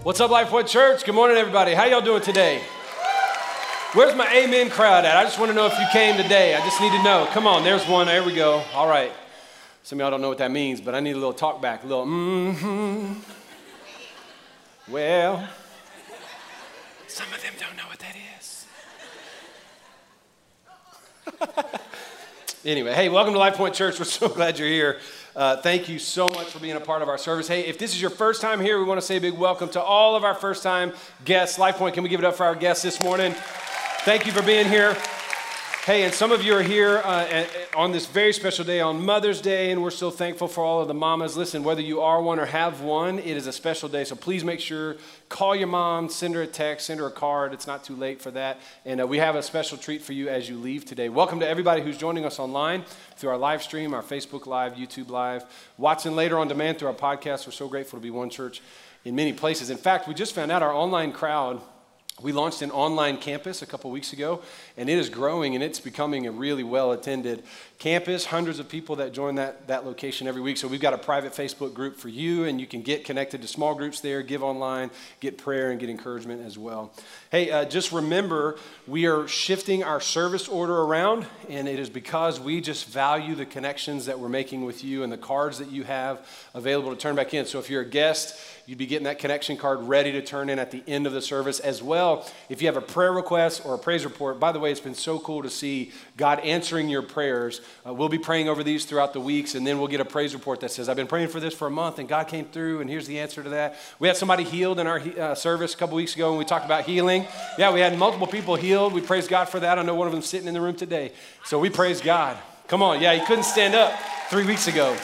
What's up, Lifepoint Church? Good morning, everybody. How y'all doing today? Where's my amen crowd at? I just want to know if you came today. I just need to know. Come on, there's one. There we go. All right. Some of y'all don't know what that means, but I need a little talk back. A little, Well, some of them don't know what that is. Anyway, hey, welcome to Lifepoint Church. We're so glad you're here. Thank you so much for being a part of our service. Hey, if this is your first time here, we want to say a big welcome to all of our first-time guests. Lifepoint, can we give it up for our guests this morning? Thank you for being here. Hey, and some of you are here on this very special day on Mother's Day, and we're so thankful for all of the mamas. Listen, whether you are one or have one, it is a special day, so please make sure, call your mom, send her a text, send her a card. It's not too late for that, and we have a special treat for you as you leave today. Welcome to everybody who's joining us online through our live stream, our Facebook Live, YouTube Live, watching later on demand through our podcast. We're so grateful to be one church in many places. In fact, we just found out our online crowd. We launched an online campus a couple weeks ago, and it is growing, and it's becoming a really well-attended campus. Hundreds of people that join that location every week. So we've got a private Facebook group for you, and you can get connected to small groups there, give online, get prayer, and get encouragement as well. Hey, just remember, we are shifting our service order around, and it is because we just value the connections that we're making with you and the cards that you have available to turn back in. So if you're a guest, you'd be getting that connection card ready to turn in at the end of the service as well. If you have a prayer request or a praise report, by the way, it's been so cool to see God answering your prayers. We'll be praying over these throughout the weeks, and then we'll get a praise report that says, I've been praying for this for a month, and God came through, and here's the answer to that. We had somebody healed in our service a couple weeks ago when we talked about healing. Yeah, we had multiple people healed. We praise God for that. I know one of them sitting in the room today. So we praise God. Come on. Yeah, he couldn't stand up 3 weeks ago.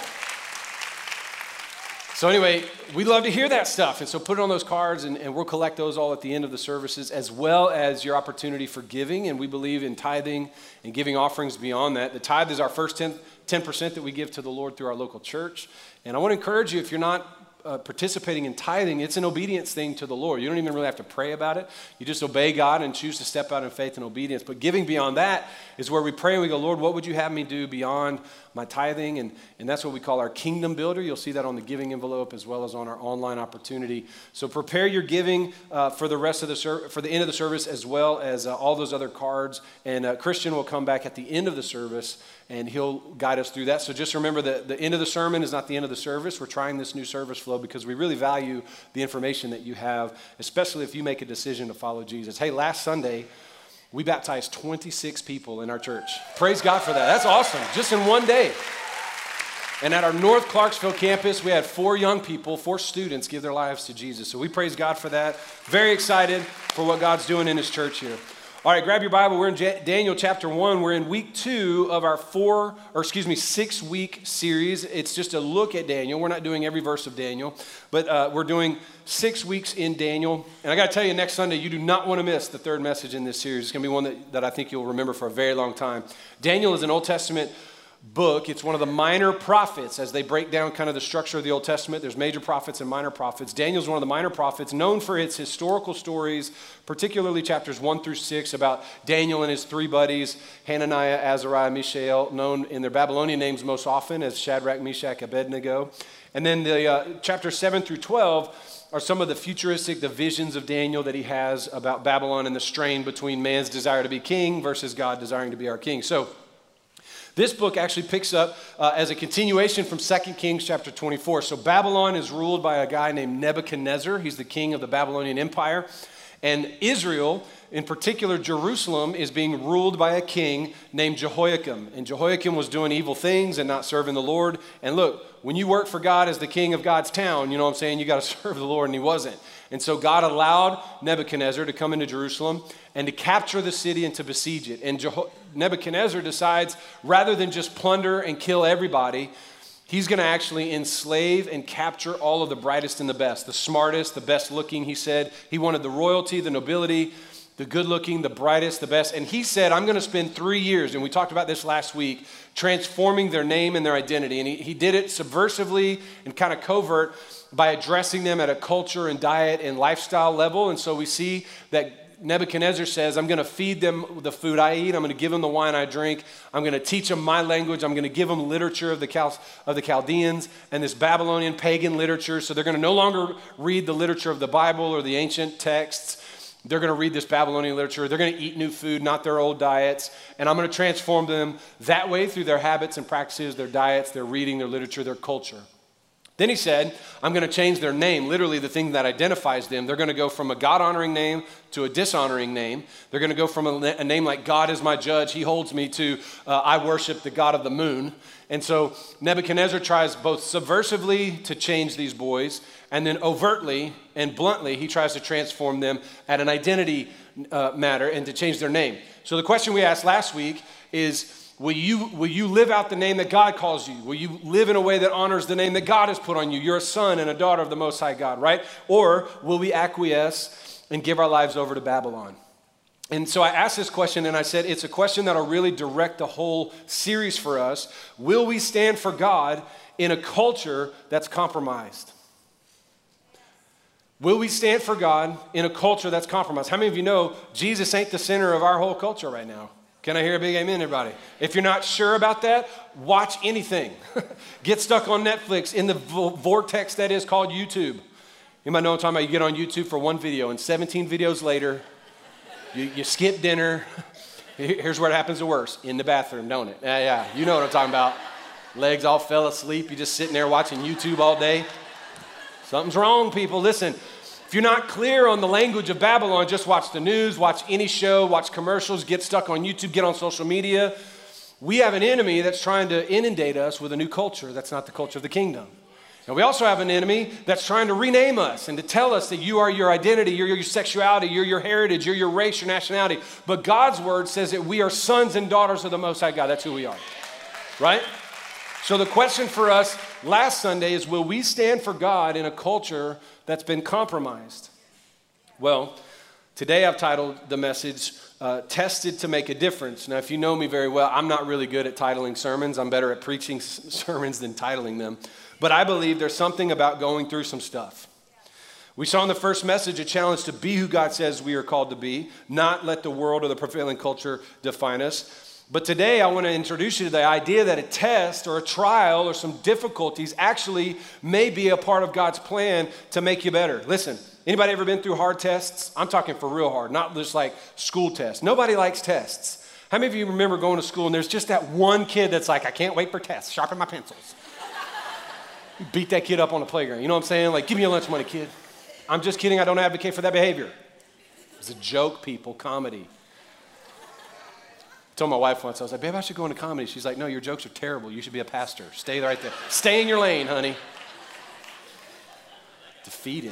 So anyway, we love to hear that stuff, and so put it on those cards, and we'll collect those all at the end of the services, as well as your opportunity for giving, and we believe in tithing and giving offerings beyond that. The tithe is our first 10% that we give to the Lord through our local church, and I want to encourage you, if you're not participating in tithing, it's an obedience thing to the Lord. You don't even really have to pray about it. You just obey God and choose to step out in faith and obedience. But giving beyond that is where we pray and we go, Lord, what would you have me do beyond my tithing? And that's what we call our kingdom builder. You'll see that on the giving envelope as well as on our online opportunity. So prepare your giving for the rest of for the end of the service, as well as all those other cards. And Christian will come back at the end of the service and he'll guide us through that. So just remember that the end of the sermon is not the end of the service. We're trying this new service flow because we really value the information that you have, especially if you make a decision to follow Jesus. Hey, last Sunday, we baptized 26 people in our church. Praise God for that. That's awesome, just in one day. And at our North Clarksville campus, we had 4 young people, 4 students give their lives to Jesus. So we praise God for that. Very excited for what God's doing in his church here. All right, grab your Bible. We're in Daniel chapter 1. We're in week 2 of our 6-week series. It's just a look at Daniel. We're not doing every verse of Daniel, but we're doing 6 weeks in Daniel. And I got to tell you, next Sunday, you do not want to miss the third message in this series. It's going to be one that I think you'll remember for a very long time. Daniel is an Old Testament book. It's one of the minor prophets as they break down kind of the structure of the Old Testament. There's major prophets and minor prophets. Daniel's one of the minor prophets, known for its historical stories, particularly chapters 1 through 6 about Daniel and his 3 buddies, Hananiah, Azariah, Mishael, known in their Babylonian names most often as Shadrach, Meshach, Abednego. And then the chapters 7 through 12 are some of the futuristic, the visions of Daniel that he has about Babylon and the strain between man's desire to be king versus God desiring to be our king. So this book actually picks up as a continuation from 2 Kings chapter 24. So Babylon is ruled by a guy named Nebuchadnezzar. He's the king of the Babylonian Empire. And Israel, in particular Jerusalem, is being ruled by a king named Jehoiakim. And Jehoiakim was doing evil things and not serving the Lord. And look, when you work for God as the king of God's town, you know what I'm saying, you got to serve the Lord, and he wasn't. And so God allowed Nebuchadnezzar to come into Jerusalem and to capture the city and to besiege it. And Nebuchadnezzar decides, rather than just plunder and kill everybody, he's going to actually enslave and capture all of the brightest and the best, the smartest, the best looking, he said. He wanted the royalty, the nobility, the good looking, the brightest, the best. And he said, I'm going to spend 3 years, and we talked about this last week, transforming their name and their identity. And he did it subversively and kind of covert by addressing them at a culture and diet and lifestyle level. And so we see that Nebuchadnezzar says, I'm going to feed them the food I eat. I'm going to give them the wine I drink. I'm going to teach them my language. I'm going to give them literature of the Chaldeans and this Babylonian pagan literature. So they're going to no longer read the literature of the Bible or the ancient texts. They're going to read this Babylonian literature. They're going to eat new food, not their old diets. And I'm going to transform them that way through their habits and practices, their diets, their reading, their literature, their culture. Then he said, I'm going to change their name, literally the thing that identifies them. They're going to go from a God-honoring name to a dishonoring name. They're going to go from a name like God is my judge, he holds me, to I worship the God of the moon. And so Nebuchadnezzar tries both subversively to change these boys, and then overtly and bluntly, he tries to transform them at an identity matter and to change their name. So the question we asked last week is, will you live out the name that God calls you? Will you live in a way that honors the name that God has put on you? You're a son and a daughter of the Most High God, right? Or will we acquiesce and give our lives over to Babylon? And so I asked this question, and I said it's a question that'll really direct the whole series for us. Will we stand for God in a culture that's compromised? Will we stand for God in a culture that's compromised? How many of you know Jesus ain't the center of our whole culture right now? Can I hear a big amen, everybody? If you're not sure about that, watch anything. Get stuck on Netflix in the vortex that is called YouTube. You might know what I'm talking about. You get on YouTube for one video, and 17 videos later, you skip dinner. Here's where it happens the worst. In the bathroom, don't it? Yeah, you know what I'm talking about. Legs all fell asleep. You're just sitting there watching YouTube all day. Something's wrong, people. Listen. If you're not clear on the language of Babylon, just watch the news, watch any show, watch commercials, get stuck on YouTube, get on social media. We have an enemy that's trying to inundate us with a new culture that's not the culture of the kingdom. And we also have an enemy that's trying to rename us and to tell us that you are your identity, you're your sexuality, you're your heritage, you're your race, your nationality. But God's word says that we are sons and daughters of the Most High God. That's who we are, right? So the question for us last Sunday is, will we stand for God in a culture that's been compromised? Well, today I've titled the message, Tested to Make a Difference. Now, if you know me very well, I'm not really good at titling sermons. I'm better at preaching sermons than titling them. But I believe there's something about going through some stuff. We saw in the first message a challenge to be who God says we are called to be, not let the world or the prevailing culture define us. But today I want to introduce you to the idea that a test or a trial or some difficulties actually may be a part of God's plan to make you better. Listen, anybody ever been through hard tests? I'm talking for real hard, not just like school tests. Nobody likes tests. How many of you remember going to school and there's just that one kid that's like, I can't wait for tests, sharpen my pencils. You beat that kid up on the playground. You know what I'm saying? Like, give me your lunch money, kid. I'm just kidding. I don't advocate for that behavior. It's a joke, people, comedy. I told my wife once, I was like, babe, I should go into comedy. She's like, no, your jokes are terrible. You should be a pastor. Stay right there. Stay in your lane, honey. Defeated.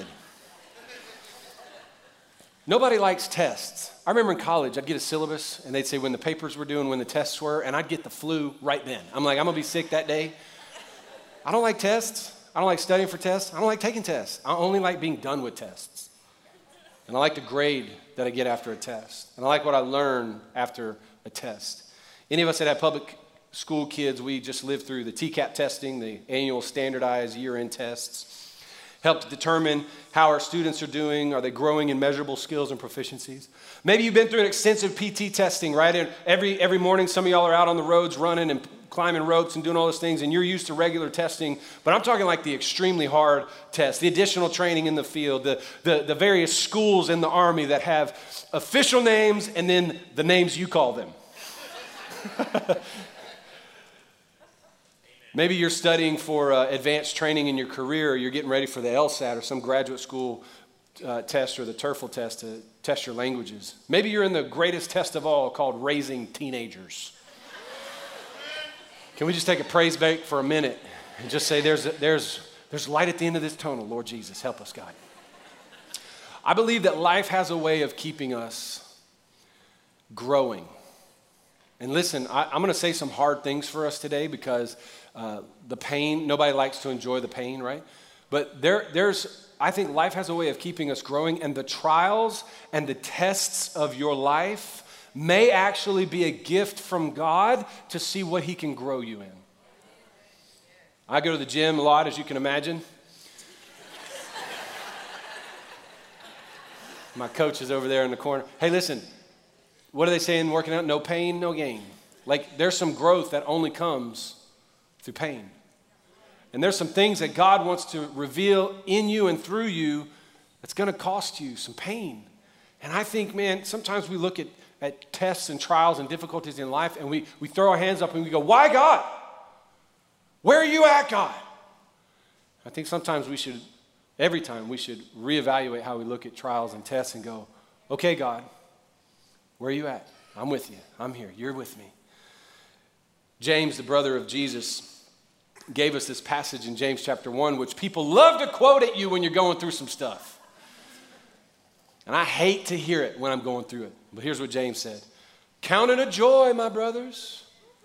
Nobody likes tests. I remember in college, I'd get a syllabus, and they'd say when the papers were due and when the tests were, and I'd get the flu right then. I'm like, I'm going to be sick that day. I don't like tests. I don't like studying for tests. I don't like taking tests. I only like being done with tests. And I like the grade that I get after a test. And I like what I learn after a test. Any of us that have public school kids, we just lived through the TCAP testing, the annual standardized year-end tests, help to determine how our students are doing. Are they growing in measurable skills and proficiencies? Maybe you've been through an extensive PT testing, right? And every morning, some of y'all are out on the roads running and climbing ropes and doing all those things, and you're used to regular testing, but I'm talking like the extremely hard tests, the additional training in the field, the various schools in the Army that have official names and then the names you call them. Maybe you're studying for advanced training in your career, or you're getting ready for the LSAT or some graduate school test or the TOEFL test to test your languages. Maybe you're in the greatest test of all called raising teenagers. Can we just take a praise break for a minute and just say there's light at the end of this tunnel, Lord Jesus, help us, God. I believe that life has a way of keeping us growing. And listen, I'm going to say some hard things for us today because the pain, nobody likes to enjoy the pain, right? But I think life has a way of keeping us growing, and the trials and the tests of your life may actually be a gift from God to see what he can grow you in. I go to the gym a lot, as you can imagine. My coach is over there in the corner. Hey, listen, what do they say in working out? No pain, no gain. Like, there's some growth that only comes through pain. And there's some things that God wants to reveal in you and through you that's going to cost you some pain. And I think, man, sometimes we look at tests and trials and difficulties in life and we throw our hands up and we go, why God? Where are you at, God? I think sometimes every time we should reevaluate how we look at trials and tests and go, okay, God, where are you at? I'm with you. I'm here. You're with me. James, the brother of Jesus, gave us this passage in James chapter 1, which people love to quote at you when you're going through some stuff. And I hate to hear it when I'm going through it. But here's what James said. Count it a joy, my brothers.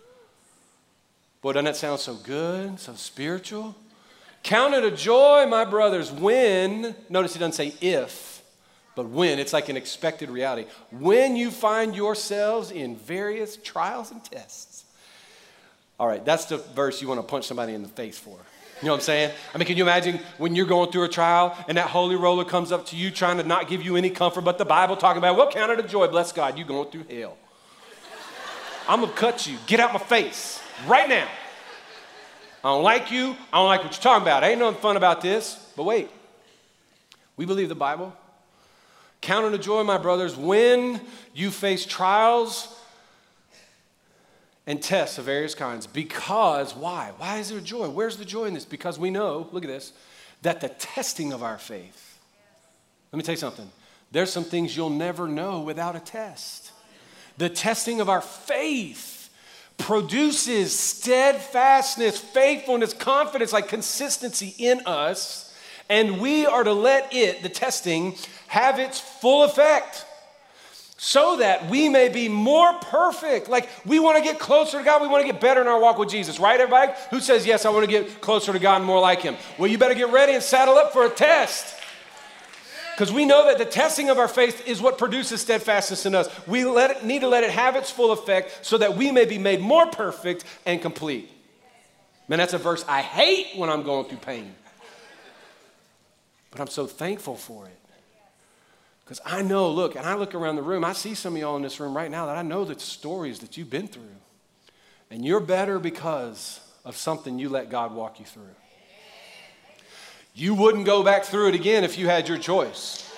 Boy, doesn't that sound so good, so spiritual? Count it a joy, my brothers, when, notice he doesn't say if, but when. It's like an expected reality. When you find yourselves in various trials and tests. All right, that's the verse you want to punch somebody in the face for. You know what I'm saying? I mean, can you imagine when you're going through a trial and that holy roller comes up to you trying to not give you any comfort, but the Bible talking about, well, count it a joy, bless God, you going through hell. I'm going to cut you. Get out my face right now. I don't like you. I don't like what you're talking about. Ain't nothing fun about this. But wait, we believe the Bible. Count it a joy, my brothers, when you face trials and tests of various kinds. Because, why? Why is there joy? Where's the joy in this? Because we know, look at this, that the testing of our faith. Let me tell you something. There's some things you'll never know without a test. The testing of our faith produces steadfastness, faithfulness, confidence, like consistency in us. And we are to let it, the testing, have its full effect. So that we may be more perfect. Like, we want to get closer to God. We want to get better in our walk with Jesus. Right, everybody? Who says, yes, I want to get closer to God and more like him? Well, you better get ready and saddle up for a test. Because we know that the testing of our faith is what produces steadfastness in us. We need to let it have its full effect so that we may be made more perfect and complete. Man, that's a verse I hate when I'm going through pain. But I'm so thankful for it. Because I know, look, and I look around the room, I see some of y'all in this room right now that I know the stories that you've been through. And you're better because of something you let God walk you through. You wouldn't go back through it again if you had your choice.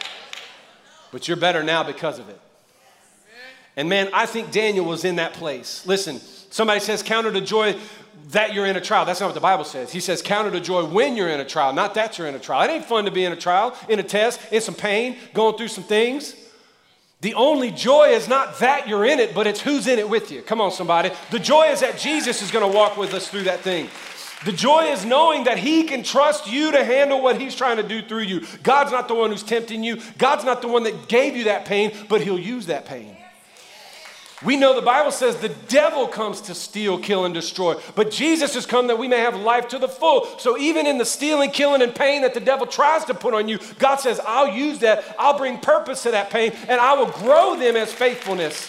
But you're better now because of it. And man, I think Daniel was in that place. Listen, somebody says, count it a joy that you're in a trial. That's not what the Bible says. He says, count it a joy when you're in a trial, not that you're in a trial. It ain't fun to be in a trial, in a test, in some pain, going through some things. The only joy is not that you're in it, but it's who's in it with you. Come on, somebody. The joy is that Jesus is going to walk with us through that thing. The joy is knowing that he can trust you to handle what he's trying to do through you. God's not the one who's tempting you. God's not the one that gave you that pain, but he'll use that pain. We know the Bible says the devil comes to steal, kill, and destroy. But Jesus has come that we may have life to the full. So even in the stealing, killing, and pain that the devil tries to put on you, God says, I'll use that. I'll bring purpose to that pain, and I will grow them as faithfulness.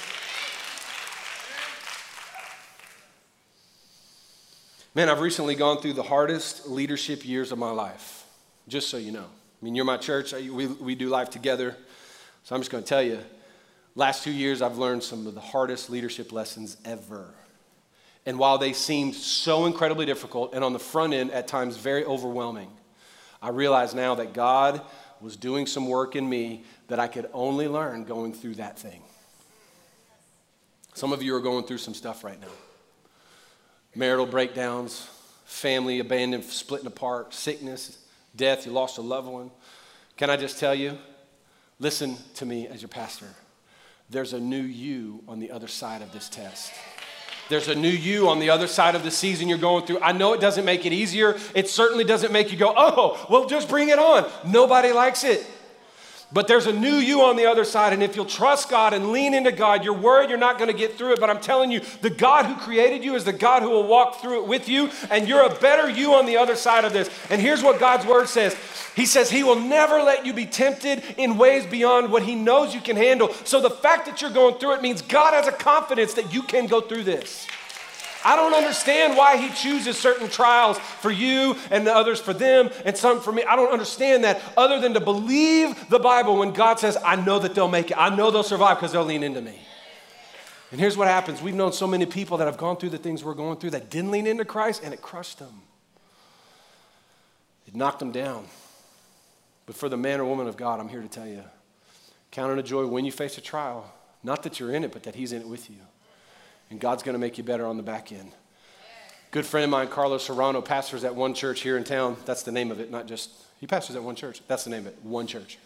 Man, I've recently gone through the hardest leadership years of my life, just so you know. I mean, you're my church. We do life together. So I'm just going to tell you, last 2 years, I've learned some of the hardest leadership lessons ever. And while they seemed so incredibly difficult and on the front end at times very overwhelming, I realize now that God was doing some work in me that I could only learn going through that thing. Some of you are going through some stuff right now. Marital breakdowns, family abandoned, splitting apart, sickness, death, you lost a loved one. Can I just tell you, listen to me as your pastor. There's a new you on the other side of this test. There's a new you on the other side of the season you're going through. I know it doesn't make it easier. It certainly doesn't make you go, oh, well, just bring it on. Nobody likes it. But there's a new you on the other side, and if you'll trust God and lean into God, you're worried you're not going to get through it, but I'm telling you, the God who created you is the God who will walk through it with you, and you're a better you on the other side of this. And here's what God's word says. He says he will never let you be tempted in ways beyond what he knows you can handle. So the fact that you're going through it means God has a confidence that you can go through this. I don't understand why he chooses certain trials for you and the others for them and some for me. I don't understand that other than to believe the Bible when God says, I know that they'll make it. I know they'll survive because they'll lean into me. And here's what happens. We've known so many people that have gone through the things we're going through that didn't lean into Christ, and it crushed them. It knocked them down. But for the man or woman of God, I'm here to tell you, count it a joy when you face a trial. Not that you're in it, but that he's in it with you. And God's going to make you better on the back end. Good friend of mine, Carlos Serrano, pastors at one church here in town. That's the name of it, not just, he pastors at one church. That's the name of it, one church.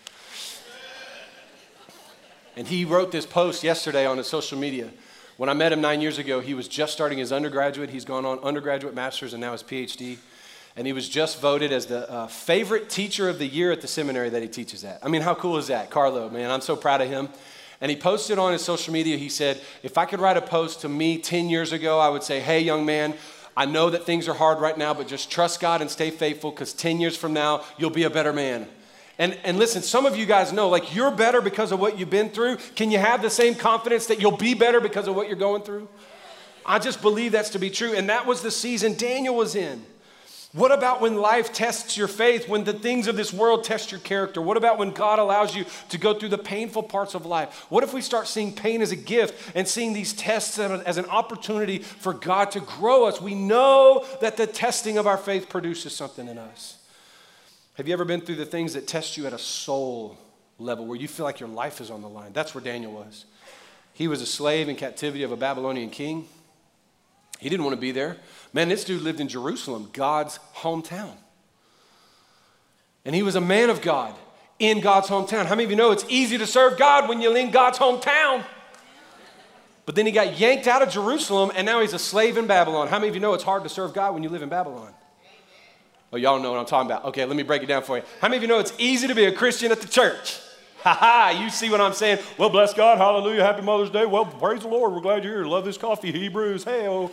And he wrote this post yesterday on his social media. When I met him 9 years ago, he was just starting his undergraduate. He's gone on undergraduate, master's, and now his PhD. And he was just voted as the favorite teacher of the year at the seminary that he teaches at. I mean, how cool is that? Carlo, man, I'm so proud of him. And he posted on his social media, he said, if I could write a post to me 10 years ago, I would say, hey, young man, I know that things are hard right now, but just trust God and stay faithful because 10 years from now, you'll be a better man. And listen, some of you guys know, like, you're better because of what you've been through. Can you have the same confidence that you'll be better because of what you're going through? I just believe that's to be true. And that was the season Daniel was in. What about when life tests your faith, when the things of this world test your character? What about when God allows you to go through the painful parts of life? What if we start seeing pain as a gift and seeing these tests as an opportunity for God to grow us? We know that the testing of our faith produces something in us. Have you ever been through the things that test you at a soul level where you feel like your life is on the line? That's where Daniel was. He was a slave in captivity of a Babylonian king. He didn't want to be there. Man, this dude lived in Jerusalem, God's hometown. And he was a man of God in God's hometown. How many of you know it's easy to serve God when you're in God's hometown? But then he got yanked out of Jerusalem, and now he's a slave in Babylon. How many of you know it's hard to serve God when you live in Babylon? Oh, y'all know what I'm talking about. Okay, let me break it down for you. How many of you know it's easy to be a Christian at the church? You see what I'm saying? Well, bless God, hallelujah, happy Mother's Day. Well, praise the Lord, we're glad you're here. Love this coffee, Hebrews, hey-oh.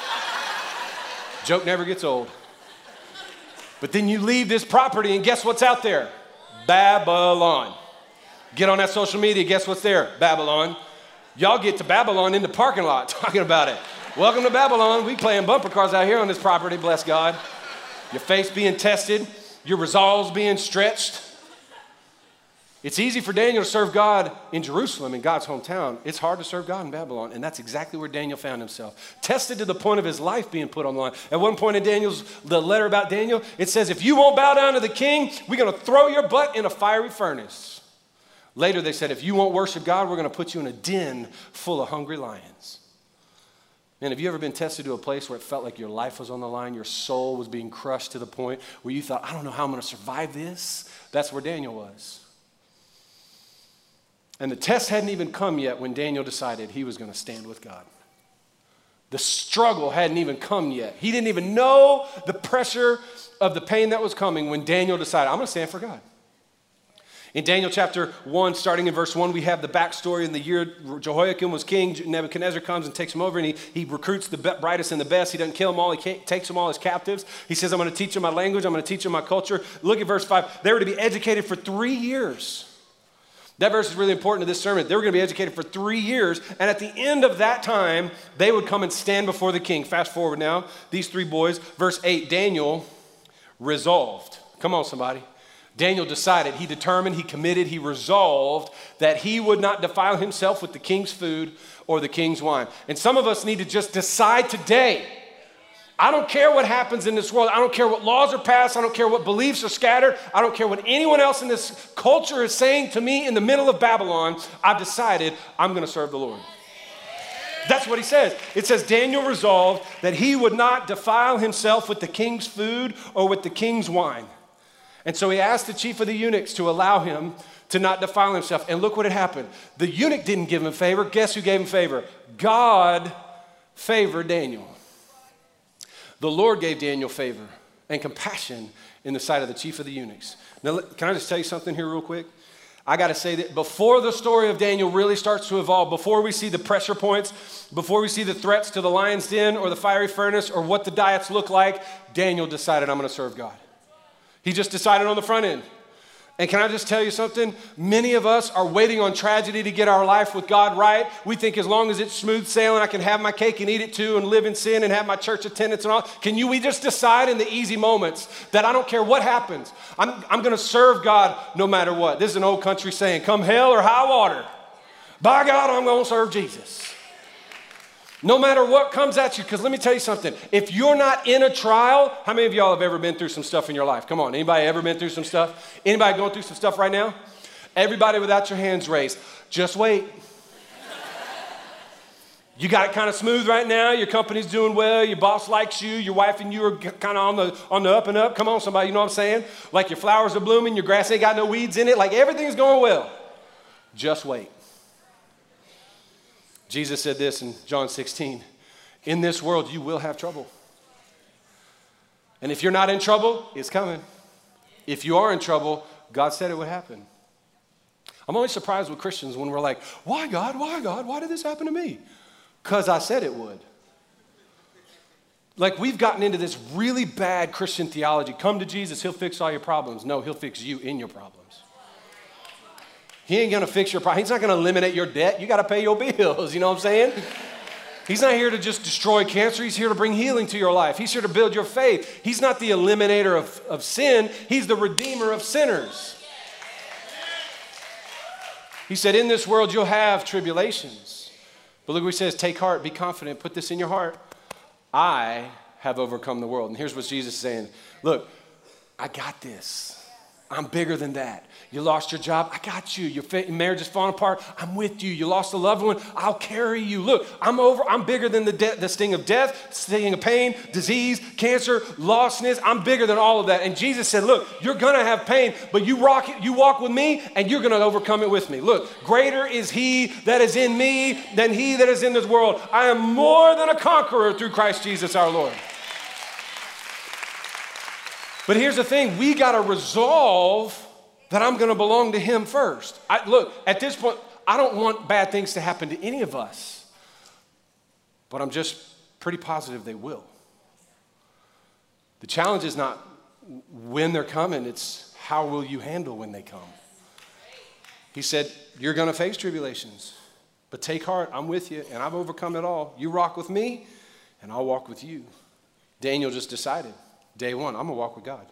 Joke never gets old. But then you leave this property, and guess what's out there? Babylon. Get on that social media, guess what's there? Babylon. Y'all get to Babylon in the parking lot talking about it. Welcome to Babylon. We playing bumper cars out here on this property, bless God. Your faith being tested, your resolves being stretched. It's easy for Daniel to serve God in Jerusalem, in God's hometown. It's hard to serve God in Babylon, and that's exactly where Daniel found himself. Tested to the point of his life being put on the line. At one point in the letter about Daniel, it says, if you won't bow down to the king, we're going to throw your butt in a fiery furnace. Later they said, if you won't worship God, we're going to put you in a den full of hungry lions. Man, have you ever been tested to a place where it felt like your life was on the line, your soul was being crushed to the point where you thought, I don't know how I'm going to survive this? That's where Daniel was. And the test hadn't even come yet when Daniel decided he was going to stand with God. The struggle hadn't even come yet. He didn't even know the pressure of the pain that was coming when Daniel decided, I'm going to stand for God. In Daniel chapter 1, starting in verse 1, we have the backstory. In the year Jehoiakim was king, Nebuchadnezzar comes and takes him over, and he recruits the brightest and the best. He doesn't kill them all. He takes them all as captives. He says, I'm going to teach them my language. I'm going to teach them my culture. Look at verse 5. They were to be educated for 3 years. That verse is really important to this sermon. They were going to be educated for 3 years, and at the end of that time, they would come and stand before the king. Fast forward now, these 3 boys. Verse 8, Daniel resolved. Come on, somebody. Daniel decided, he determined, he committed, he resolved that he would not defile himself with the king's food or the king's wine. And some of us need to just decide today, I don't care what happens in this world. I don't care what laws are passed. I don't care what beliefs are scattered. I don't care what anyone else in this culture is saying to me in the middle of Babylon. I've decided I'm going to serve the Lord. That's what he says. It says Daniel resolved that he would not defile himself with the king's food or with the king's wine. And so he asked the chief of the eunuchs to allow him to not defile himself. And look what had happened. The eunuch didn't give him favor. Guess who gave him favor? God favored Daniel. The Lord gave Daniel favor and compassion in the sight of the chief of the eunuchs. Now, can I just tell you something here real quick? I got to say that before the story of Daniel really starts to evolve, before we see the pressure points, before we see the threats to the lion's den or the fiery furnace or what the diets look like, Daniel decided, I'm going to serve God. He just decided on the front end. And can I just tell you something? Many of us are waiting on tragedy to get our life with God right. We think as long as it's smooth sailing, I can have my cake and eat it too and live in sin and have my church attendance and all. We just decide in the easy moments that I don't care what happens. I'm going to serve God no matter what. This is an old country saying, come hell or high water. By God, I'm going to serve Jesus. No matter what comes at you, because let me tell you something. If you're not in a trial, how many of y'all have ever been through some stuff in your life? Come on, anybody ever been through some stuff? Anybody going through some stuff right now? Everybody without your hands raised, just wait. You got it kind of smooth right now. Your company's doing well. Your boss likes you. Your wife and you are kind of on the up and up. Come on, somebody, you know what I'm saying? Like your flowers are blooming. Your grass ain't got no weeds in it. Like everything's going well. Just wait. Jesus said this in John 16, in this world you will have trouble. And if you're not in trouble, it's coming. If you are in trouble, God said it would happen. I'm always surprised with Christians when we're like, why God, why God, why did this happen to me? Because I said it would. Like we've gotten into this really bad Christian theology. Come to Jesus, he'll fix all your problems. No, he'll fix you in your problems. He ain't going to fix your problem. He's not going to eliminate your debt. You got to pay your bills. You know what I'm saying? He's not here to just destroy cancer. He's here to bring healing to your life. He's here to build your faith. He's not the eliminator of sin. He's the redeemer of sinners. He said, in this world, you'll have tribulations. But look what he says, take heart, be confident, put this in your heart. I have overcome the world. And here's what Jesus is saying. Look, I got this. I'm bigger than that. You lost your job, I got you. Your marriage is falling apart, I'm with you. You lost a loved one, I'll carry you. Look, I'm bigger than the sting of death, sting of pain, disease, cancer, lostness. I'm bigger than all of that. And Jesus said, look, you're gonna have pain, but you walk with me and you're gonna overcome it with me. Look, greater is he that is in me than he that is in this world. I am more than a conqueror through Christ Jesus our Lord. But here's the thing, we gotta resolve that I'm going to belong to him first. Look, at this point, I don't want bad things to happen to any of us, but I'm just pretty positive they will. The challenge is not when they're coming, it's how will you handle when they come. He said, you're going to face tribulations, but take heart, I'm with you, and I've overcome it all. You rock with me, and I'll walk with you. Daniel just decided, day one, I'm going to walk with God.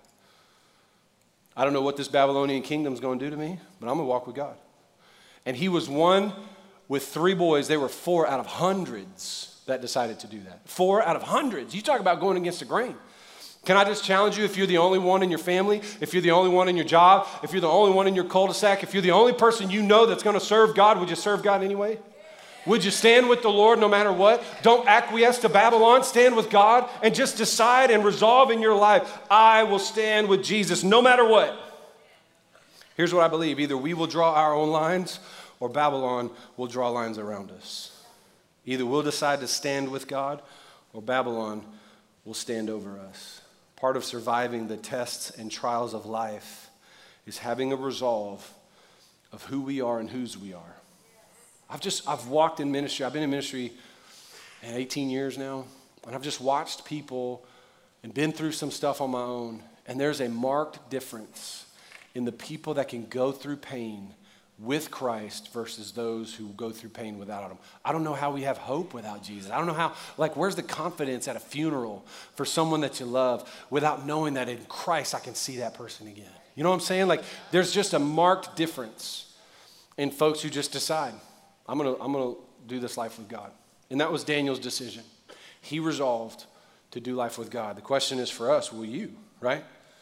I don't know what this Babylonian kingdom is going to do to me, but I'm going to walk with God. And he was one with 3 boys. They were 4 out of hundreds that decided to do that. 4 out of hundreds. You talk about going against the grain. Can I just challenge you, if you're the only one in your family, if you're the only one in your job, if you're the only one in your cul-de-sac, if you're the only person you know that's going to serve God, would you serve God anyway? Would you stand with the Lord no matter what? Don't acquiesce to Babylon. Stand with God and just decide and resolve in your life, I will stand with Jesus no matter what. Here's what I believe. Either we will draw our own lines or Babylon will draw lines around us. Either we'll decide to stand with God or Babylon will stand over us. Part of surviving the tests and trials of life is having a resolve of who we are and whose we are. I've walked in ministry. I've been in ministry 18 years now, and I've just watched people and been through some stuff on my own, and there's a marked difference in the people that can go through pain with Christ versus those who go through pain without him. I don't know how we have hope without Jesus. I don't know how, where's the confidence at a funeral for someone that you love without knowing that in Christ I can see that person again. You know what I'm saying? There's just a marked difference in folks who just decide, I'm gonna do this life with God. And that was Daniel's decision. He resolved to do life with God. The question is for us, will you, right?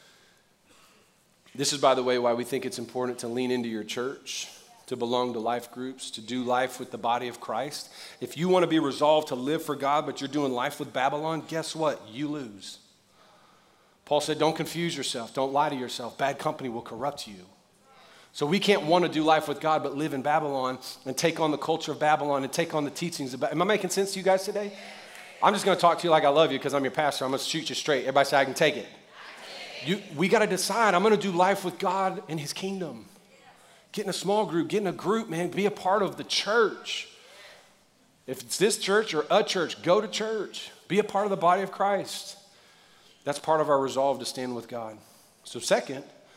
This is, by the way, why we think it's important to lean into your church, to belong to life groups, to do life with the body of Christ. If you want to be resolved to live for God, but you're doing life with Babylon, guess what? You lose. Paul said, don't confuse yourself. Don't lie to yourself. Bad company will corrupt you. So we can't want to do life with God but live in Babylon and take on the culture of Babylon and take on the teachings of Babylon. Am I making sense to you guys today? I'm just going to talk to you like I love you because I'm your pastor. I'm going to shoot you straight. Everybody say, I can take it. We got to decide, I'm going to do life with God and his kingdom. Get in a small group, get in a group, man. Be a part of the church. If it's this church or a church, go to church. Be a part of the body of Christ. That's part of our resolve to stand with God. So second,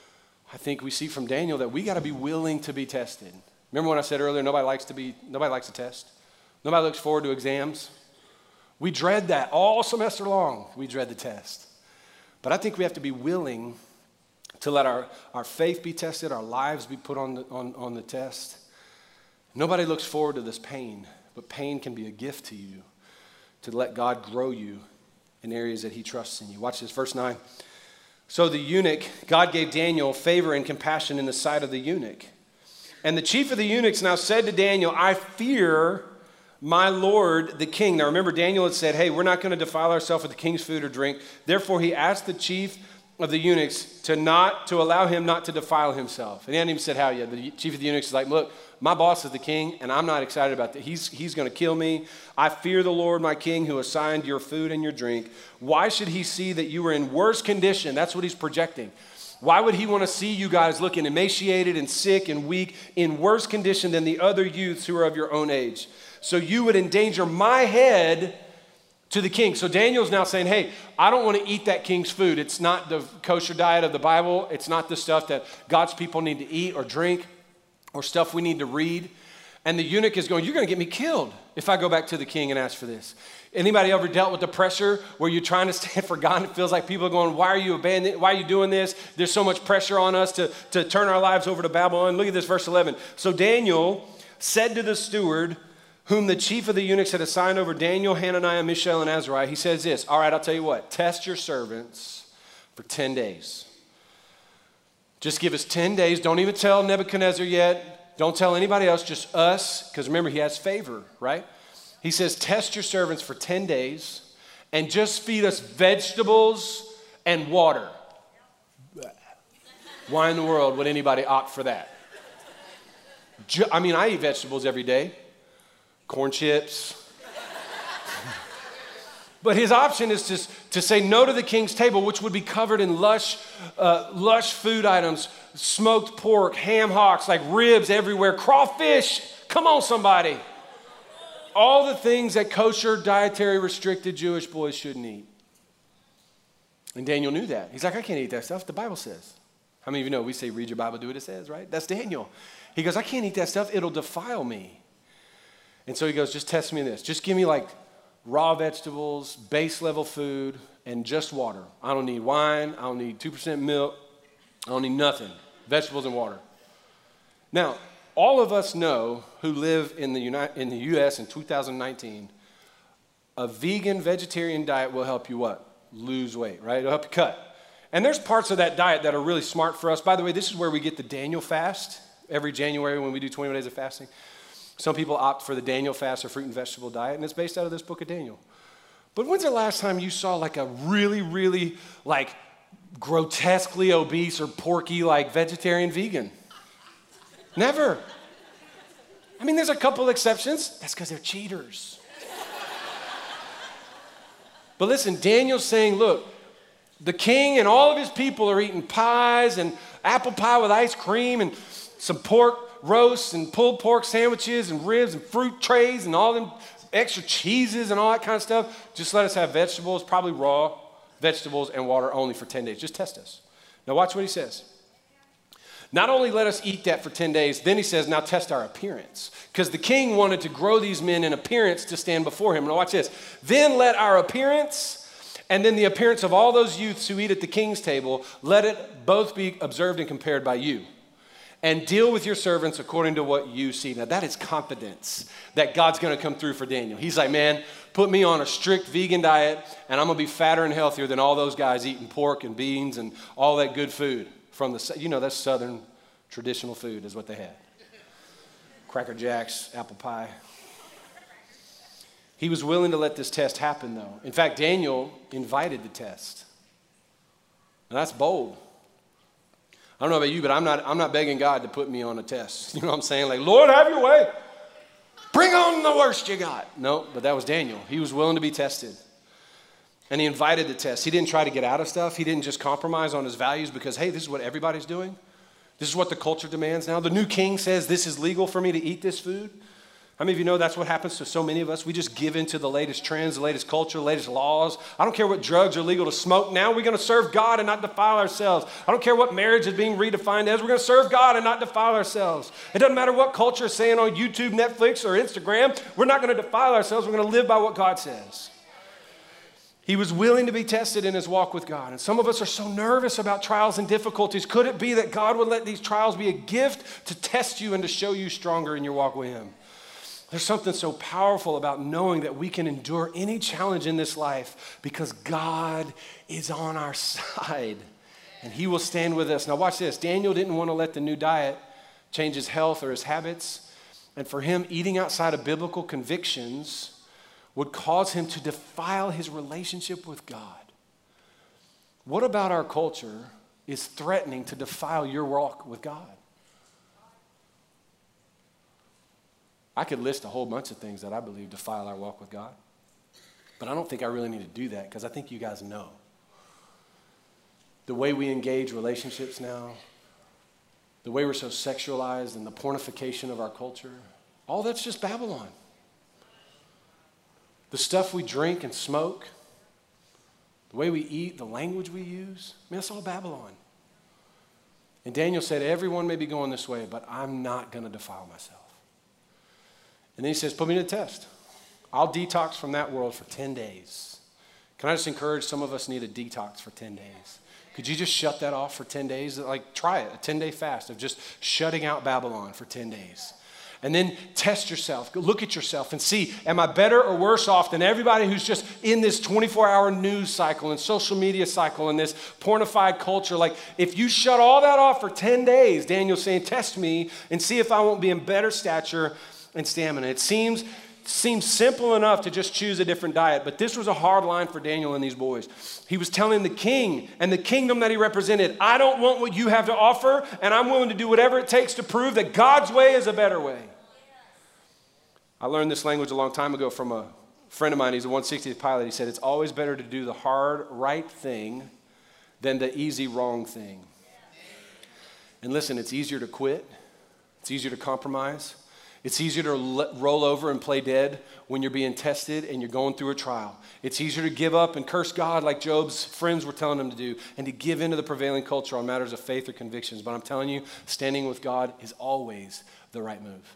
I think we see from Daniel that we got to be willing to be tested. Remember when I said earlier, nobody likes to test. Nobody looks forward to exams. We dread that all semester long. We dread the test. But I think we have to be willing to let our faith be tested, our lives be put on the test. Nobody looks forward to this pain, but pain can be a gift to you to let God grow you in areas that he trusts in you. Watch this, verse 9. So the eunuch, God gave Daniel favor and compassion in the sight of the eunuch. And the chief of the eunuchs now said to Daniel, I fear my lord the king. Now remember, Daniel had said, hey, we're not going to defile ourselves with the king's food or drink. Therefore, he asked the chief of the eunuchs to allow him not to defile himself. And he hadn't even said how yet. The chief of the eunuchs is like, look, my boss is the king, and I'm not excited about that. He's going to kill me. I fear the Lord, my king, who assigned your food and your drink. Why should he see that you are in worse condition? That's what he's projecting. Why would he want to see you guys looking emaciated and sick and weak, in worse condition than the other youths who are of your own age? So you would endanger my head to the king. So Daniel's now saying, hey, I don't want to eat that king's food. It's not the kosher diet of the Bible. It's not the stuff that God's people need to eat or drink or stuff we need to read. And the eunuch is going, you're going to get me killed if I go back to the king and ask for this. Anybody ever dealt with the pressure where you're trying to stand for God and it feels like people are going, why are you doing this? There's so much pressure on us to turn our lives over to Babylon. Look at this, verse 11. So Daniel said to the steward, whom the chief of the eunuchs had assigned over Daniel, Hananiah, Mishael, and Azariah, he says this, all right, I'll tell you what, test your servants for 10 days. Just give us 10 days. Don't even tell Nebuchadnezzar yet. Don't tell anybody else, just us, because remember, he has favor, right? He says, test your servants for 10 days and just feed us vegetables and water. Why in the world would anybody opt for that? I eat vegetables every day. Corn chips. But his option is to say no to the king's table, which would be covered in lush food items, smoked pork, ham hocks, like ribs everywhere, crawfish. Come on, somebody. All the things that kosher, dietary, restricted Jewish boys shouldn't eat. And Daniel knew that. He's like, I can't eat that stuff. The Bible says. How many of you know we say, read your Bible, do what it says, right? That's Daniel. He goes, I can't eat that stuff. It'll defile me. And so he goes, just test me in this. Just give me like raw vegetables, base level food, and just water. I don't need wine. I don't need 2% milk. I don't need nothing. Vegetables and water. Now, all of us know who live in the U.S. in 2019, a vegan, vegetarian diet will help you what? Lose weight, right? It'll help you cut. And there's parts of that diet that are really smart for us. By the way, this is where we get the Daniel fast every January when we do 21 days of fasting. Some people opt for the Daniel fast or fruit and vegetable diet, and it's based out of this book of Daniel. But when's the last time you saw like a really, really like grotesquely obese or porky like vegetarian vegan? Never. There's a couple exceptions. That's because they're cheaters. But listen, Daniel's saying, look, the king and all of his people are eating pies and apple pie with ice cream and some pork roasts and pulled pork sandwiches and ribs and fruit trays and all them extra cheeses and all that kind of stuff. Just let us have vegetables, probably raw vegetables and water only for 10 days. Just test us. Now watch what he says. Not only let us eat that for 10 days, then he says, now test our appearance. Because the king wanted to grow these men in appearance to stand before him. Now watch this. Then let our appearance and then the appearance of all those youths who eat at the king's table, let it both be observed and compared by you. And deal with your servants according to what you see. Now that is confidence that God's going to come through for Daniel. He's like, man, put me on a strict vegan diet and I'm going to be fatter and healthier than all those guys eating pork and beans and all that good food from that's Southern traditional food is what they had. Cracker Jacks, apple pie. He was willing to let this test happen though. In fact, Daniel invited the test. Now that's bold. I don't know about you, but I'm not begging God to put me on a test. You know what I'm saying? Like, Lord, have your way. Bring on the worst you got. No, but that was Daniel. He was willing to be tested. And he invited the test. He didn't try to get out of stuff. He didn't just compromise on his values because, hey, this is what everybody's doing. This is what the culture demands now. The new king says this is legal for me to eat this food. How many of you know that's what happens to so many of us? We just give into the latest trends, the latest culture, the latest laws. I don't care what drugs are legal to smoke now. We're going to serve God and not defile ourselves. I don't care what marriage is being redefined as. We're going to serve God and not defile ourselves. It doesn't matter what culture is saying on YouTube, Netflix, or Instagram. We're not going to defile ourselves. We're going to live by what God says. He was willing to be tested in his walk with God. And some of us are so nervous about trials and difficulties. Could it be that God would let these trials be a gift to test you and to show you stronger in your walk with him? There's something so powerful about knowing that we can endure any challenge in this life because God is on our side and he will stand with us. Now watch this. Daniel didn't want to let the new diet change his health or his habits. And for him, eating outside of biblical convictions would cause him to defile his relationship with God. What about our culture is threatening to defile your walk with God? I could list a whole bunch of things that I believe defile our walk with God. But I don't think I really need to do that because I think you guys know. The way we engage relationships now, the way we're so sexualized and the pornification of our culture, all that's just Babylon. The stuff we drink and smoke, the way we eat, the language we use, I mean, that's all Babylon. And Daniel said, everyone may be going this way, but I'm not going to defile myself. And then he says, put me to the test. I'll detox from that world for 10 days. Can I just encourage some of us need a detox for 10 days? Could you just shut that off for 10 days? Like try it, a 10-day fast of just shutting out Babylon for 10 days. And then test yourself, look at yourself and see, am I better or worse off than everybody who's just in this 24-hour news cycle and social media cycle and this pornified culture? Like if you shut all that off for 10 days, Daniel's saying, test me and see if I won't be in better stature and stamina. It seems simple enough to just choose a different diet, but this was a hard line for Daniel and these boys. He was telling the king and the kingdom that he represented, I don't want what you have to offer, and I'm willing to do whatever it takes to prove that God's way is a better way. I learned this language a long time ago from a friend of mine. He's a 160th pilot. He said, it's always better to do the hard right thing than the easy wrong thing. And listen, it's easier to quit. It's easier to compromise. It's easier to roll over and play dead when you're being tested and you're going through a trial. It's easier to give up and curse God like Job's friends were telling him to do and to give into the prevailing culture on matters of faith or convictions. But I'm telling you, standing with God is always the right move.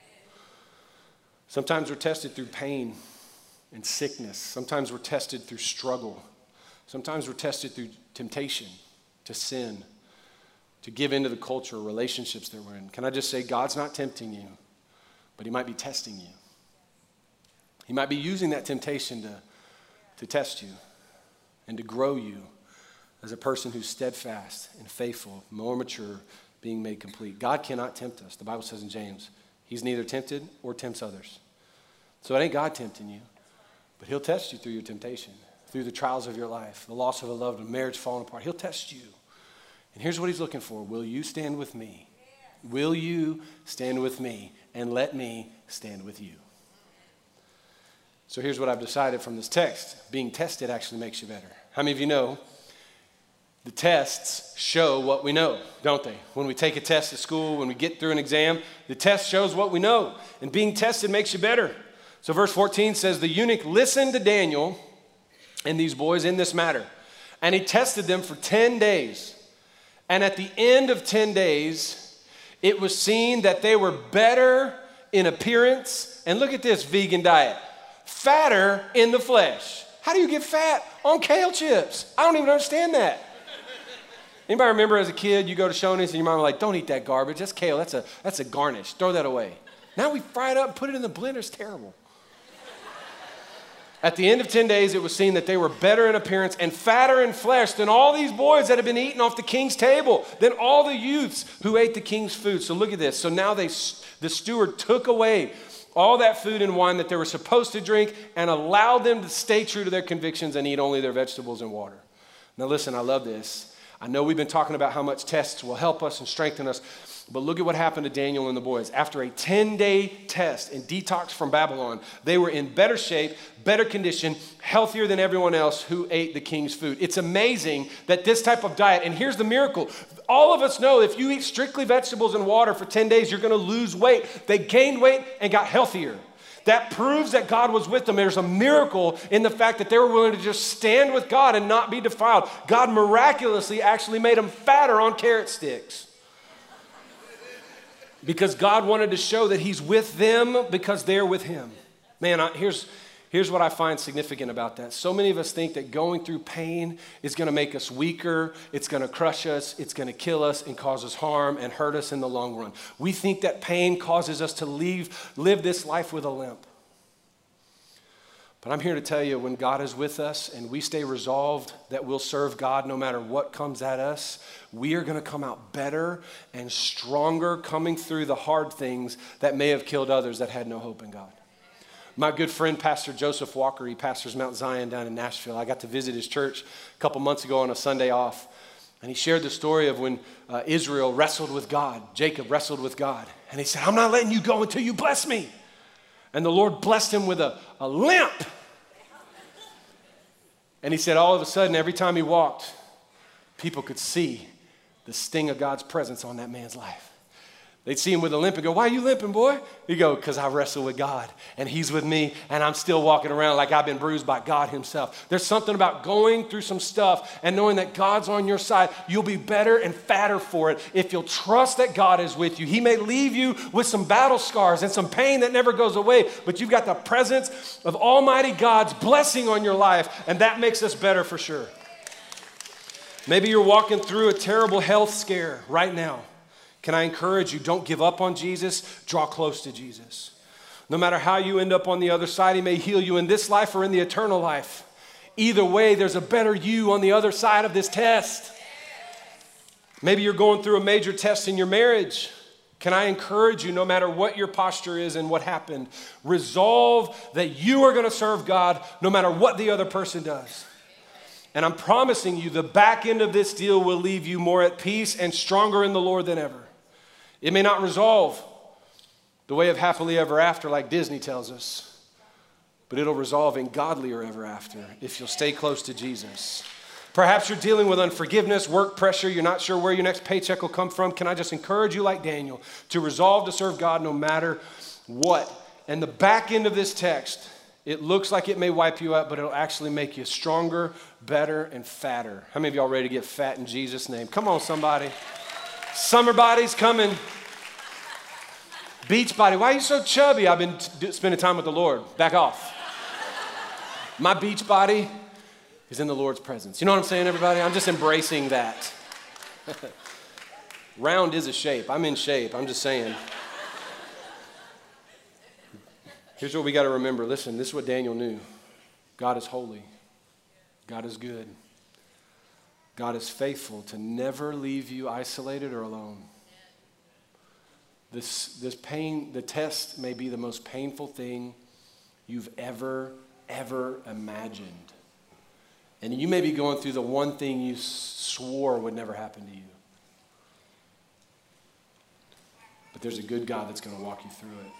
Sometimes we're tested through pain and sickness. Sometimes we're tested through struggle. Sometimes we're tested through temptation to sin, to give into the culture or relationships that we're in. Can I just say, God's not tempting you, but he might be testing you. He might be using that temptation to test you and to grow you as a person who's steadfast and faithful, more mature, being made complete. God cannot tempt us. The Bible says in James, he's neither tempted or tempts others. So it ain't God tempting you, but he'll test you through your temptation, through the trials of your life, the loss of a loved one, marriage falling apart. He'll test you. And here's what he's looking for. Will you stand with me? Will you stand with me and let me stand with you? So here's what I've decided from this text. Being tested actually makes you better. How many of you know the tests show what we know, don't they? When we take a test at school, when we get through an exam, the test shows what we know. And being tested makes you better. So verse 14 says, the eunuch listened to Daniel and these boys in this matter. And he tested them for 10 days. And at the end of 10 days, it was seen that they were better in appearance. And look at this vegan diet. Fatter in the flesh. How do you get fat on kale chips? I don't even understand that. Anybody remember as a kid, you go to Shoney's and your mom was like, don't eat that garbage. That's kale. That's a garnish. Throw that away. Now we fry it up and put it in the blender. It's terrible. At the end of 10 days, it was seen that they were better in appearance and fatter in flesh than all these boys that had been eating off the king's table, than all the youths who ate the king's food. So look at this. So now the steward took away all that food and wine that they were supposed to drink and allowed them to stay true to their convictions and eat only their vegetables and water. Now listen, I love this. I know we've been talking about how much tests will help us and strengthen us, But look at what happened to Daniel and the boys. After a 10-day test and detox from Babylon, they were in better shape, better condition, healthier than everyone else who ate the king's food. It's amazing that this type of diet, and here's the miracle. All of us know if you eat strictly vegetables and water for 10 days, you're going to lose weight. They gained weight and got healthier. That proves that God was with them. There's a miracle in the fact that they were willing to just stand with God and not be defiled. God miraculously actually made them fatter on carrot sticks. Because God wanted to show that he's with them because they're with him. Man, here's what I find significant about that. So many of us think that going through pain is going to make us weaker, it's going to crush us, it's going to kill us and cause us harm and hurt us in the long run. We think that pain causes us to live this life with a limp. But I'm here to tell you, when God is with us and we stay resolved that we'll serve God no matter what comes at us, we are going to come out better and stronger coming through the hard things that may have killed others that had no hope in God. My good friend, Pastor Joseph Walker, he pastors Mount Zion down in Nashville. I got to visit his church a couple months ago on a Sunday off. And he shared the story of when Israel wrestled with God. Jacob wrestled with God. And he said, I'm not letting you go until you bless me. And the Lord blessed him with a limp. And he said all of a sudden, every time he walked, people could see the sting of God's presence on that man's life. They'd see him with a limp and go, why are you limping, boy? He'd go, because I wrestle with God, and he's with me, and I'm still walking around like I've been bruised by God himself. There's something about going through some stuff and knowing that God's on your side. You'll be better and fatter for it if you'll trust that God is with you. He may leave you with some battle scars and some pain that never goes away, but you've got the presence of Almighty God's blessing on your life, and that makes us better for sure. Maybe you're walking through a terrible health scare right now. Can I encourage you, don't give up on Jesus, draw close to Jesus. No matter how you end up on the other side, he may heal you in this life or in the eternal life. Either way, there's a better you on the other side of this test. Maybe you're going through a major test in your marriage. Can I encourage you, no matter what your posture is and what happened, resolve that you are going to serve God no matter what the other person does. And I'm promising you, the back end of this deal will leave you more at peace and stronger in the Lord than ever. It may not resolve the way of happily ever after like Disney tells us, but it'll resolve in godlier ever after if you'll stay close to Jesus. Perhaps you're dealing with unforgiveness, work pressure, you're not sure where your next paycheck will come from. Can I just encourage you like Daniel to resolve to serve God no matter what? And the back end of this text, it looks like it may wipe you out, but it'll actually make you stronger, better, and fatter. How many of y'all ready to get fat in Jesus' name? Come on, somebody. Summer body's coming. Beach body. Why are you so chubby? I've been spending time with the Lord. Back off. My beach body is in the Lord's presence. You know what I'm saying, everybody? I'm just embracing that. Round is a shape. I'm in shape. I'm just saying. Here's what we got to remember. Listen, this is what Daniel knew. God is holy. God is good. God is faithful to never leave you isolated or alone. This pain, the test may be the most painful thing you've ever imagined. And you may be going through the one thing you swore would never happen to you. But there's a good God that's going to walk you through it.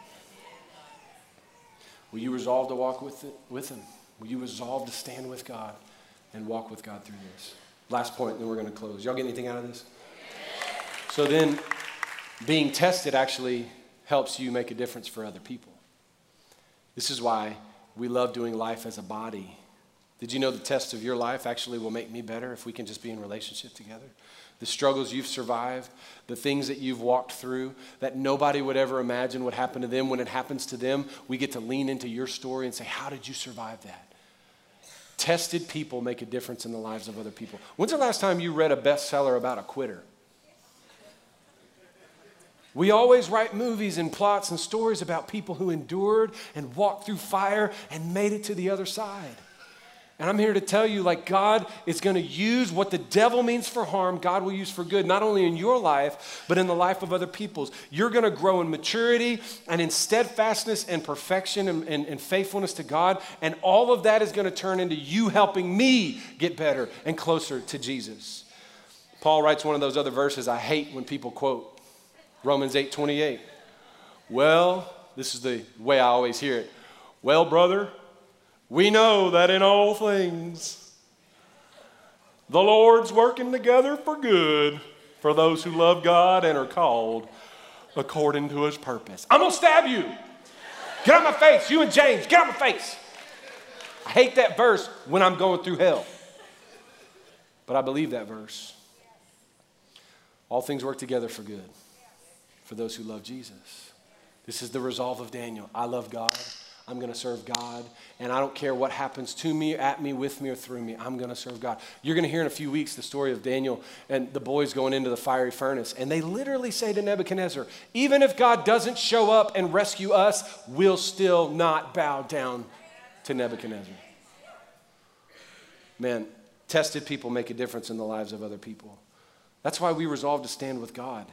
Will you resolve to walk with him? Will you resolve to stand with God and walk with God through this? Last point, then we're going to close. Y'all get anything out of this? So then, being tested actually helps you make a difference for other people. This is why we love doing life as a body. Did you know the test of your life actually will make me better if we can just be in relationship together? The struggles you've survived, the things that you've walked through that nobody would ever imagine would happen to them. When it happens to them, we get to lean into your story and say, how did you survive that? Tested people make a difference in the lives of other people. When's the last time you read a bestseller about a quitter? We always write movies and plots and stories about people who endured and walked through fire and made it to the other side. And I'm here to tell you, like, God is going to use what the devil means for harm, God will use for good, not only in your life, but in the life of other people's. You're going to grow in maturity and in steadfastness and perfection and faithfulness to God. And all of that is going to turn into you helping me get better and closer to Jesus. Paul writes one of those other verses I hate when people quote. Romans 8:28. Well, this is the way I always hear it. Well, brother, we know that in all things, the Lord's working together for good for those who love God and are called according to his purpose. I'm going to stab you. Get out of my face. You and James, get out of my face. I hate that verse when I'm going through hell. But I believe that verse. All things work together for good for those who love Jesus. This is the resolve of Daniel. I love God. I'm going to serve God. And I don't care what happens to me, at me, with me, or through me. I'm going to serve God. You're going to hear in a few weeks the story of Daniel and the boys going into the fiery furnace. And they literally say to Nebuchadnezzar, even if God doesn't show up and rescue us, we'll still not bow down to Nebuchadnezzar. Man, tested people make a difference in the lives of other people. That's why we resolve to stand with God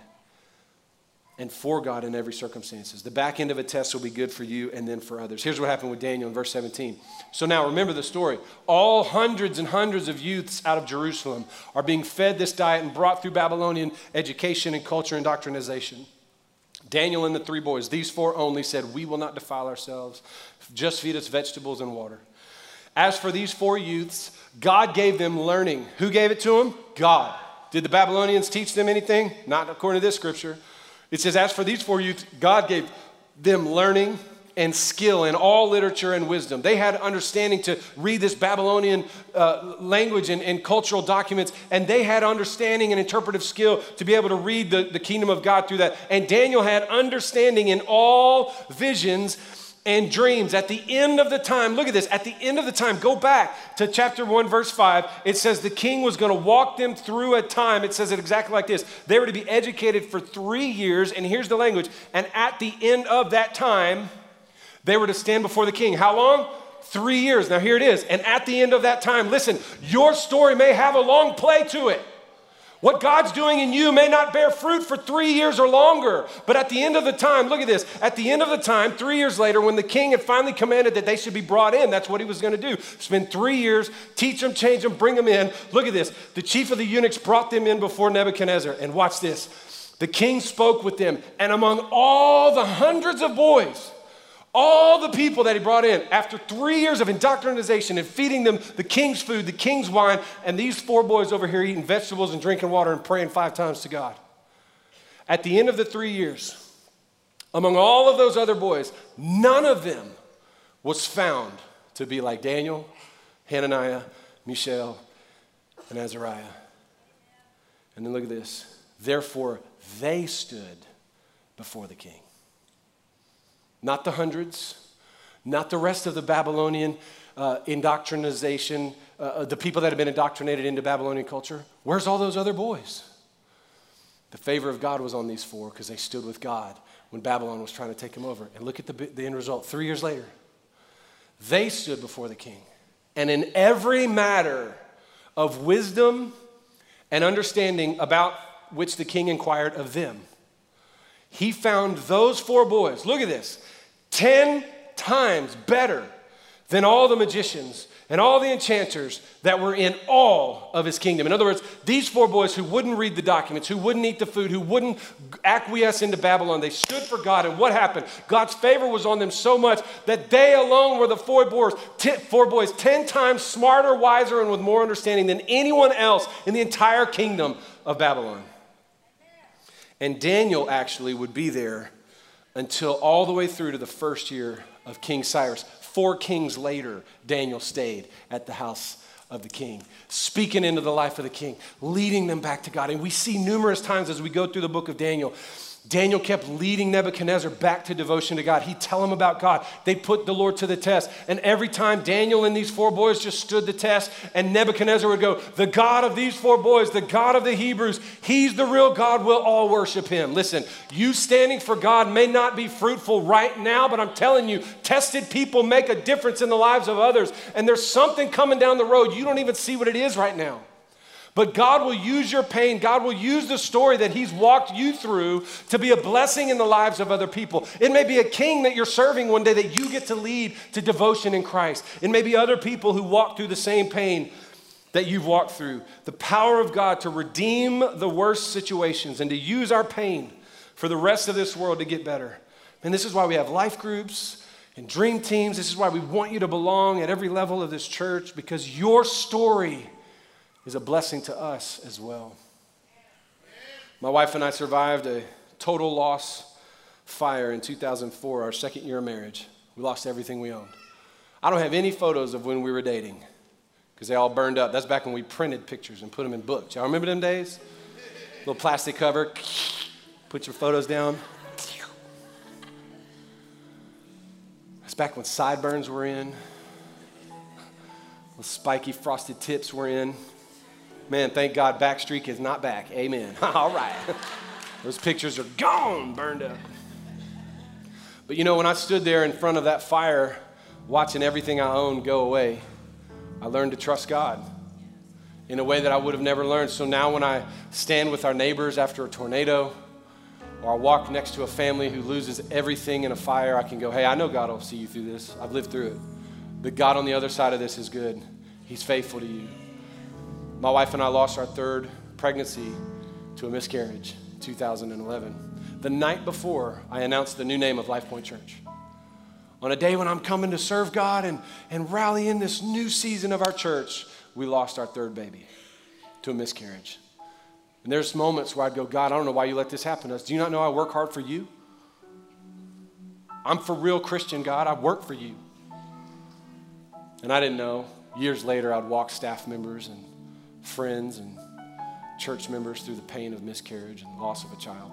and for God in every circumstances. The back end of a test will be good for you and then for others. Here's what happened with Daniel in verse 17. So now remember the story. All hundreds and hundreds of youths out of Jerusalem are being fed this diet and brought through Babylonian education and culture and indoctrination. Daniel and the three boys, these four only, said, we will not defile ourselves. Just feed us vegetables and water. As for these four youths, God gave them learning. Who gave it to them? God. Did the Babylonians teach them anything? Not according to this scripture. It says, as for these four youths, God gave them learning and skill in all literature and wisdom. They had understanding to read this Babylonian language and cultural documents, and they had understanding and interpretive skill to be able to read the kingdom of God through that. And Daniel had understanding in all visions and dreams. At the end of the time, look at this, at the end of the time, go back to chapter 1, verse 5. It says the king was going to walk them through a time. It says it exactly like this. They were to be educated for 3 years, and here's the language. And at the end of that time, they were to stand before the king. How long? 3 years. Now here it is. And at the end of that time, listen, your story may have a long play to it. What God's doing in you may not bear fruit for 3 years or longer. But at the end of the time, look at this. At the end of the time, 3 years later, when the king had finally commanded that they should be brought in, that's what he was going to do. Spend 3 years, teach them, change them, bring them in. Look at this. The chief of the eunuchs brought them in before Nebuchadnezzar. And watch this. The king spoke with them. And among all the hundreds of boys, all the people that he brought in, after 3 years of indoctrination and feeding them the king's food, the king's wine, and these four boys over here eating vegetables and drinking water and praying 5 times to God. At the end of the 3 years, among all of those other boys, none of them was found to be like Daniel, Hananiah, Mishael, and Azariah. And then look at this. Therefore, they stood before the king. Not the hundreds, not the rest of the Babylonian indoctrination, the people that have been indoctrinated into Babylonian culture. Where's all those other boys? The favor of God was on these four because they stood with God when Babylon was trying to take them over. And look at the end result. 3 years later, they stood before the king. And in every matter of wisdom and understanding about which the king inquired of them, he found those four boys, look at this, 10 times better than all the magicians and all the enchanters that were in all of his kingdom. In other words, these four boys who wouldn't read the documents, who wouldn't eat the food, who wouldn't acquiesce into Babylon, they stood for God. And what happened? God's favor was on them so much that they alone were the four boys 10 times smarter, wiser, and with more understanding than anyone else in the entire kingdom of Babylon. And Daniel actually would be there until all the way through to the first year of King Cyrus. 4 kings later, Daniel stayed at the house of the king, speaking into the life of the king, leading them back to God. And we see numerous times as we go through the book of Daniel, Daniel kept leading Nebuchadnezzar back to devotion to God. He'd tell him about God. They put the Lord to the test. And every time Daniel and these four boys just stood the test, and Nebuchadnezzar would go, the God of these four boys, the God of the Hebrews, he's the real God, we'll all worship him. Listen, you standing for God may not be fruitful right now, but I'm telling you, tested people make a difference in the lives of others. And there's something coming down the road. You don't even see what it is right now. But God will use your pain. God will use the story that he's walked you through to be a blessing in the lives of other people. It may be a king that you're serving one day that you get to lead to devotion in Christ. It may be other people who walk through the same pain that you've walked through. The power of God to redeem the worst situations and to use our pain for the rest of this world to get better. And this is why we have life groups and dream teams. This is why we want you to belong at every level of this church, because your story is a blessing to us as well. My wife and I survived a total loss fire in 2004, our second year of marriage. We lost everything we owned. I don't have any photos of when we were dating because they all burned up. That's back when we printed pictures and put them in books. Y'all remember them days? Little plastic cover, put your photos down. That's back when sideburns were in, the spiky frosted tips were in. Man, thank God Backstreak is not back. Amen. All right. Those pictures are gone, burned up. But you know, when I stood there in front of that fire, watching everything I owned go away, I learned to trust God in a way that I would have never learned. So now when I stand with our neighbors after a tornado, or I walk next to a family who loses everything in a fire, I can go, hey, I know God will see you through this. I've lived through it. But God on the other side of this is good. He's faithful to you. My wife and I lost our third pregnancy to a miscarriage in 2011. The night before, I announced the new name of Life Point Church. On a day when I'm coming to serve God and rally in this new season of our church, we lost our third baby to a miscarriage. And there's moments where I'd go, God, I don't know why you let this happen to us. Do you not know I work hard for you? I'm for real Christian, God. I work for you. And I didn't know. Years later, I'd walk staff members and friends and church members through the pain of miscarriage and loss of a child.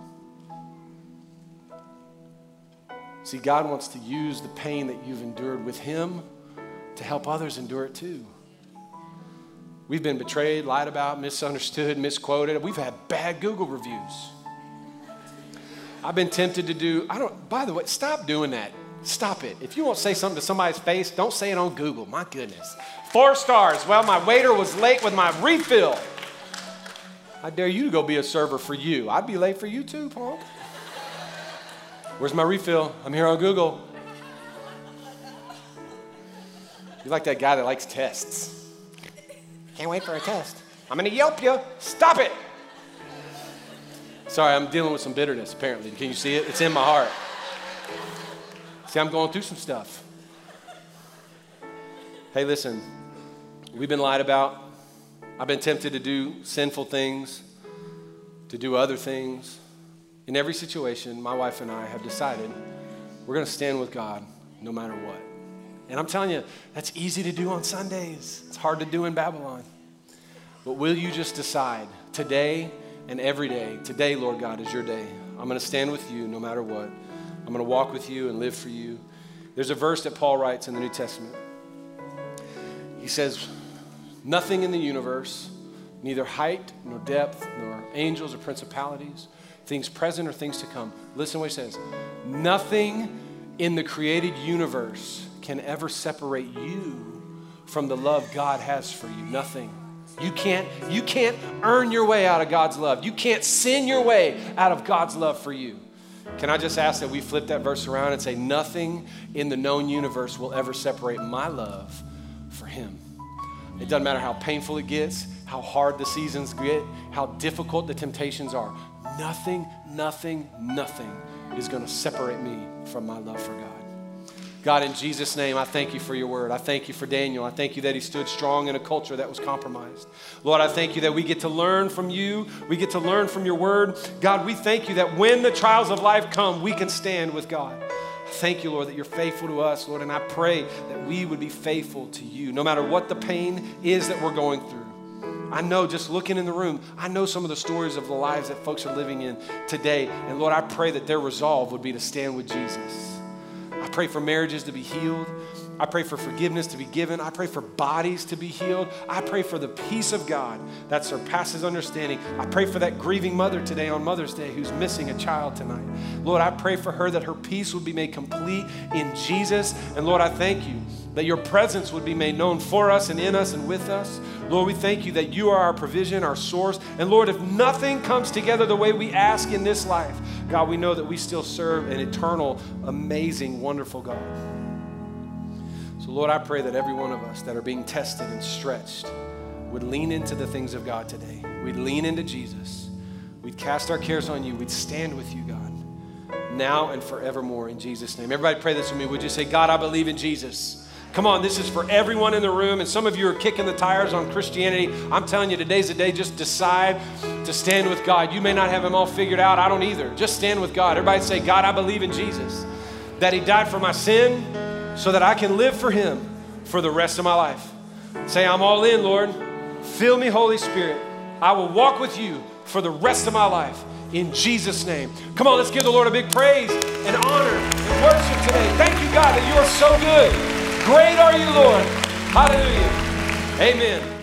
See, God wants to use the pain that you've endured with him to help others endure it too. We've been betrayed, lied about, misunderstood, misquoted. We've had bad Google reviews. I've been tempted to do, by the way, stop doing that. Stop it. If you won't say something to somebody's face, don't say it on Google. My goodness. 4 stars. Well, my waiter was late with my refill. I dare you to go be a server for you. I'd be late for you too, punk. Where's my refill? I'm here on Google. You're like that guy that likes tests. Can't wait for a test. I'm going to Yelp you. Stop it. Sorry, I'm dealing with some bitterness, apparently. Can you see it? It's in my heart. See, I'm going through some stuff. Hey, listen. We've been lied about. I've been tempted to do sinful things, to do other things. In every situation, my wife and I have decided we're going to stand with God no matter what. And I'm telling you, that's easy to do on Sundays. It's hard to do in Babylon. But will you just decide today and every day, today, Lord God, is your day. I'm going to stand with you no matter what. I'm going to walk with you and live for you. There's a verse that Paul writes in the New Testament. He says, nothing in the universe, neither height nor depth, nor angels or principalities, things present or things to come. Listen to what he says. Nothing in the created universe can ever separate you from the love God has for you. Nothing. You can't earn your way out of God's love. You can't sin your way out of God's love for you. Can I just ask that we flip that verse around and say, nothing in the known universe will ever separate my love for him. It doesn't matter how painful it gets, how hard the seasons get, how difficult the temptations are. Nothing is going to separate me from my love for God. God, in Jesus' name, I thank you for your word. I thank you for Daniel. I thank you that he stood strong in a culture that was compromised. Lord, I thank you that we get to learn from you. We get to learn from your word. God, we thank you that when the trials of life come, we can stand with God. Thank you, Lord, that you're faithful to us, Lord, and I pray that we would be faithful to you, no matter what the pain is that we're going through. I know, just looking in the room, I know some of the stories of the lives that folks are living in today, and Lord, I pray that their resolve would be to stand with Jesus. I pray for marriages to be healed. I pray for forgiveness to be given. I pray for bodies to be healed. I pray for the peace of God that surpasses understanding. I pray for that grieving mother today on Mother's Day who's missing a child tonight. Lord, I pray for her that her peace would be made complete in Jesus. And Lord, I thank you that your presence would be made known for us and in us and with us. Lord, we thank you that you are our provision, our source. And Lord, if nothing comes together the way we ask in this life, God, we know that we still serve an eternal, amazing, wonderful God. So Lord, I pray that every one of us that are being tested and stretched would lean into the things of God today. We'd lean into Jesus. We'd cast our cares on you. We'd stand with you, God. now and forevermore in Jesus' name. Everybody pray this with me. Would you say, God, I believe in Jesus? Come on, this is for everyone in the room, and some of you are kicking the tires on Christianity. I'm telling you, today's the day. Just decide to stand with God. You may not have him all figured out. I don't either. Just stand with God. Everybody say, God, I believe in Jesus, that he died for my sin so that I can live for him for the rest of my life. Say, I'm all in, Lord. Fill me, Holy Spirit. I will walk with you for the rest of my life in Jesus' name. Come on, let's give the Lord a big praise and honor and worship today. Thank you, God, that you are so good. Great are you, Lord. Hallelujah. Amen.